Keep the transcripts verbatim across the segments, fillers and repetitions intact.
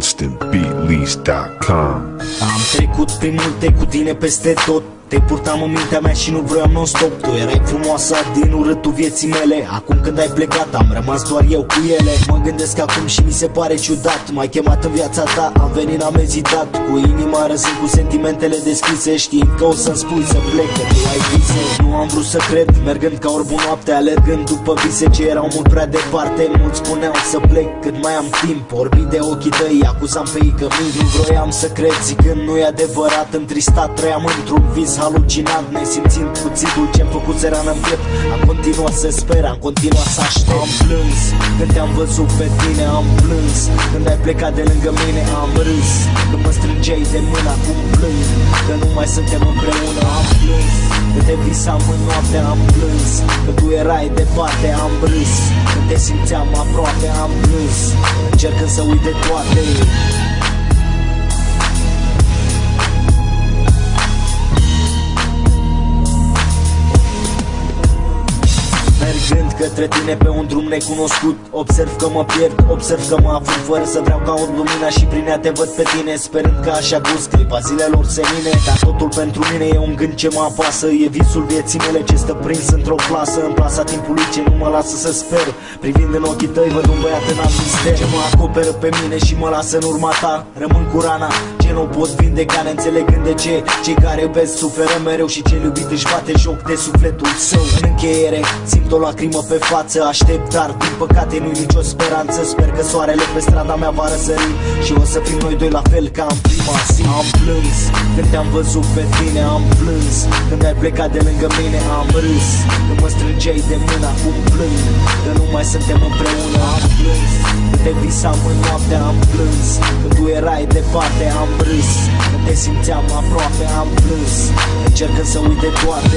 instant beat lease dot com. Am trecut prin multe cu tine peste tot. Te purtam în mintea mea și nu vroiam non-stop. Tu erai frumoasa din urâtul vieții mele. Acum când ai plecat am rămas doar eu cu ele. Mă gândesc acum și mi se pare ciudat. M-ai chemat în viața ta, am venit, n-am ezitat. Cu inima răzând, cu sentimentele deschise, știind că o să-mi spui să plec, că tu ai vise. Nu am vrut să cred, mergând ca orbul noapte, alergând după vise ce erau mult prea departe. Mulți spuneau să plec cât mai am timp. Orbit de ochii tăi, acuzam pe ei că mint. Nu vroiam să cred, zicând nu-i adevărat. Întristat trăiam într-un vis halucinant, nesimțind puțitul ce-mi făcut țăran în piept. Am continuat să sper, am continuat să aștept. Am plâns când te-am văzut pe tine, am plâns când ai plecat de lângă mine, am râs când mă strângeai de mână, acum plâng că nu mai suntem împreună. Am plâns când te visam în noapte, am plâns că tu erai departe, am râs când te simțeam aproape, am plâns încercând să uit de toate. Mergând către tine pe un drum necunoscut, observ că mă pierd, observ că mă aflu fără să vreau ca o lumina și prin ea te văd pe tine, sperând că așa gust clipa zilelor senine. Dar totul pentru mine e un gând ce mă apasă, e visul vieții mele ce stă prins într-o clasă, în plasa timpului ce nu mă lasă să sper. Privind în ochii tăi văd un băiat în alt mister ce mă acoperă pe mine și mă lasă în urma ta. Rămân cu rana ce nu pot vindeca, neînțelegând de ce cei care iubesc suferă mereu și cel iubit își bate joc de sufletul său. În încheiere simt o lacrimă pe față, aștept, dar din păcate nu-i nicio speranță. Sper că soarele pe strada mea va răsări și o să fim noi doi la fel ca în prima zi. Am plâns când te-am văzut pe tine, am plâns când ai plecat de lângă mine, am râs când mă strângeai de mână, acum plâng că nu mai suntem împreună. Am plâns când te visam în noapte, am plâns când tu erai departe, am râs când te simțeam aproape, am plâns încercând să uit de toate.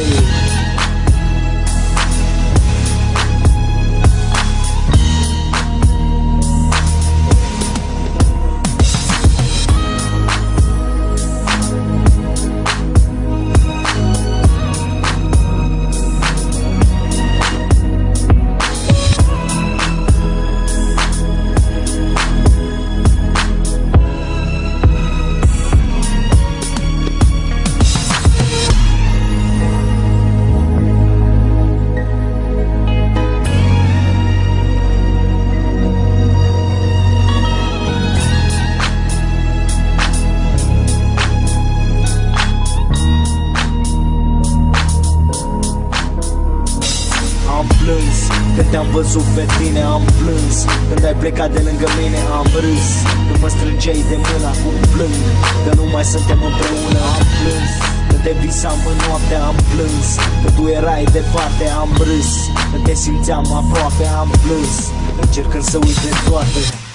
Am plâns când te-am văzut pe tine, am plâns când ai plecat de lângă mine, am râs când mă strângeai de mână, acum plâng că nu mai suntem împreună. Am plâns când te visam în noapte, am plâns că tu erai departe, am râs când te simțeam aproape, am plâns încercând să uit de toate.